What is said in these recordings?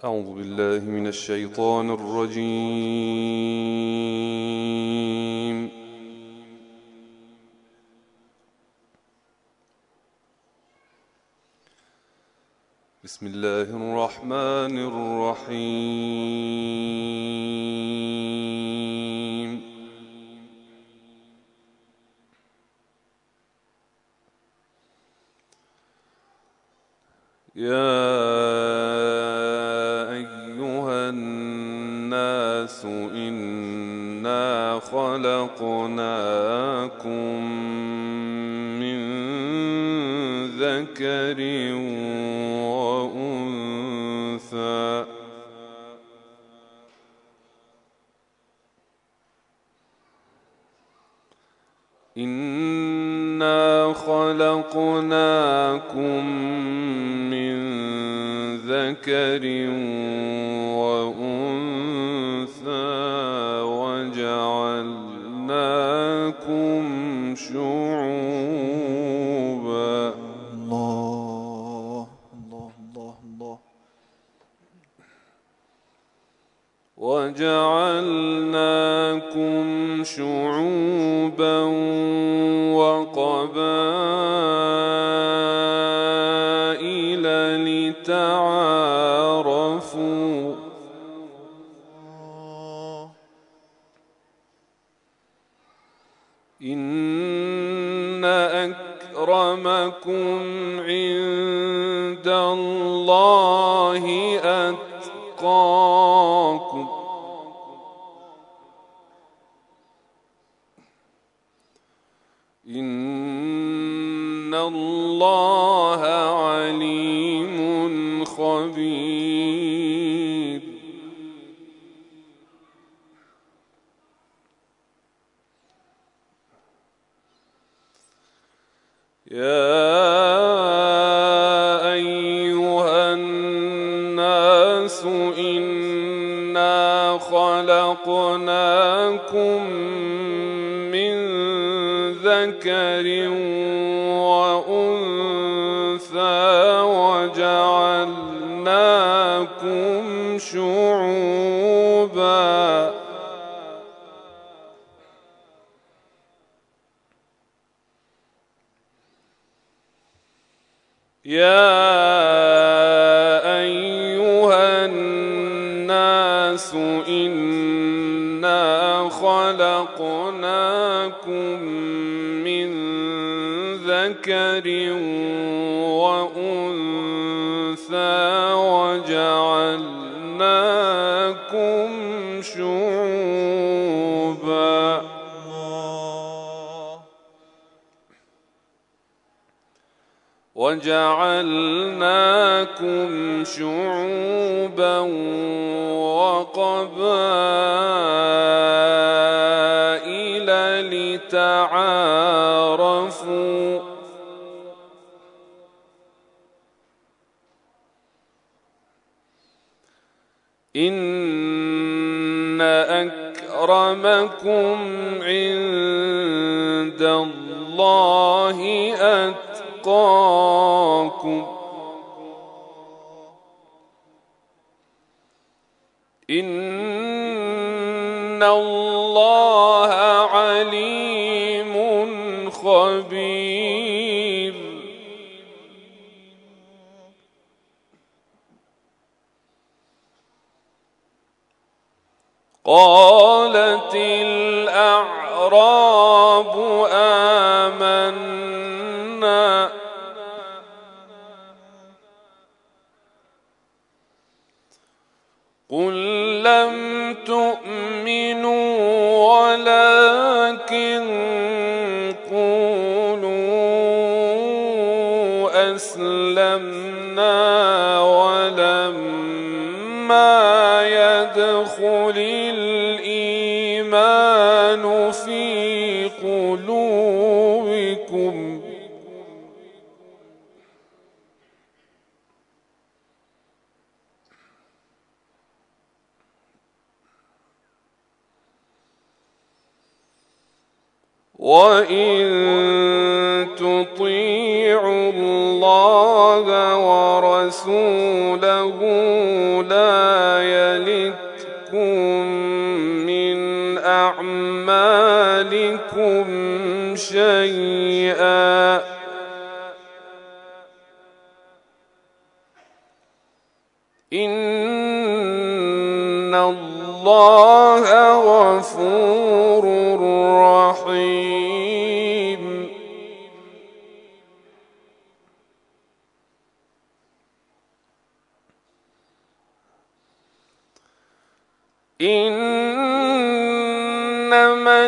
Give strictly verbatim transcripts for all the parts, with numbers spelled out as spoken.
أعوذ بالله من الشيطان الرجيم. بسم الله الرحمن الرحيم. يا أيها الناس إنا خلقناكم من ذكر وأنثى إنا خلقناكم من ذكر وأنثى وجعلناكم شعوبا الله الله الله الله وجعلناكم شعوبا وقبائل لتعارفوا إن أكرمكم عند الله أتقاكم إن الله عليم خبير. يا أيها الناس إنا خلقناكم من ذكر وأنثى وجعلناكم شعوبا يا أيها الناس إنا خلقناكم من ذكر وأنثى وجعلناكم شعوبا وجعلناكم شعوبا وقبائل لتعارفوا إن أكرمكم عند الله أتقاكم إن الله عليم خبير. قالت الأعراب آمنا قل لم تؤمنوا ولكن قولوا أسلمنا ولما يدخل الإيمان في قلوبكم وإن تطيعوا الله ورسوله لا يلتكم من أعمالكم شيئا إن الله غفور رحيم. إنما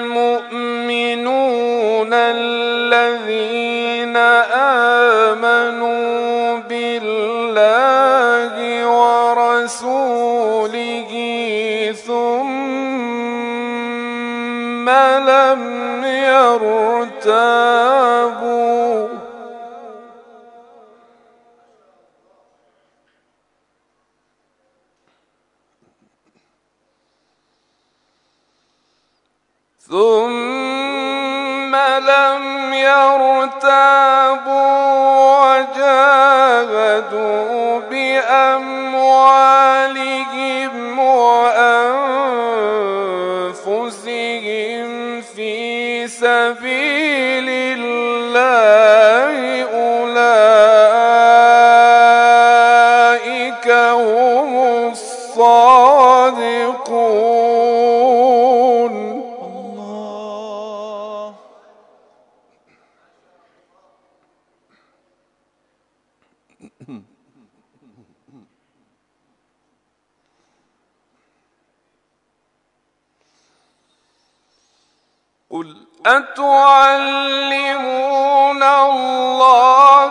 المؤمنون الذين آمنوا بالله ورسوله ثم لم يرتابوا ثم لم يرتابوا وجاهدوا بأموالهم وأنفسهم في سبيل الله أولئك هم الصادقون. الله. قل أتعلمون الله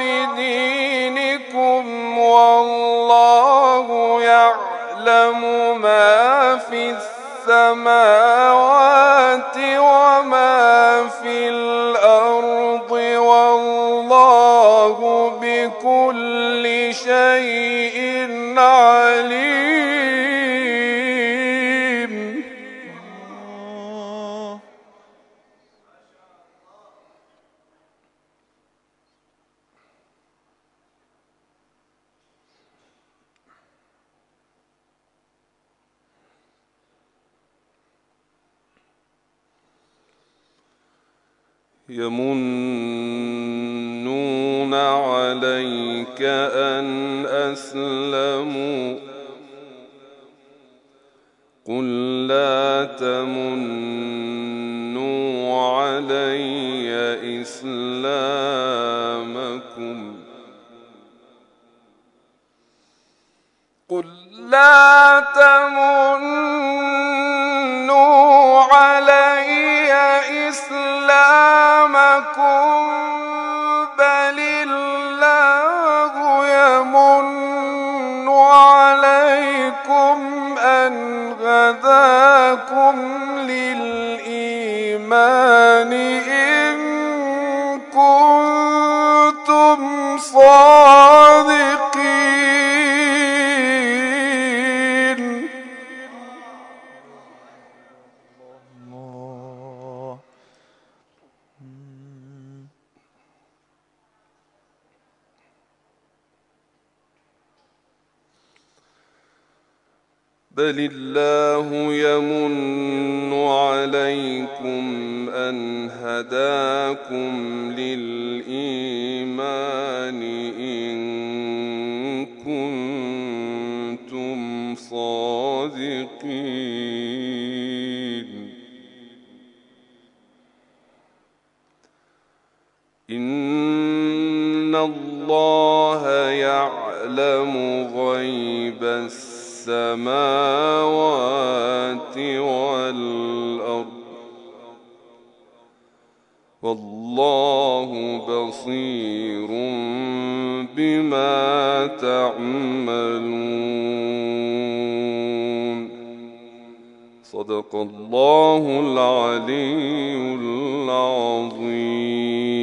بدينكم والله يعلم ما في السماوات وما في الأرض والله بكل شيء عليم. يمنون عليك أن أسلموا قل لا تمنوا علي إسلامكم قل لا تمنوا علي إسلامكم بل الله يمن عليكم أن هداكم للإيمان إن كنتم صادقين. الله. بل الله يمن عليكم أن هداكم للإيمان إن كنتم صادقين. إن الله يعلم غيب السماوات والأرض والله بصير بما تعملون. صدق الله العلي العظيم.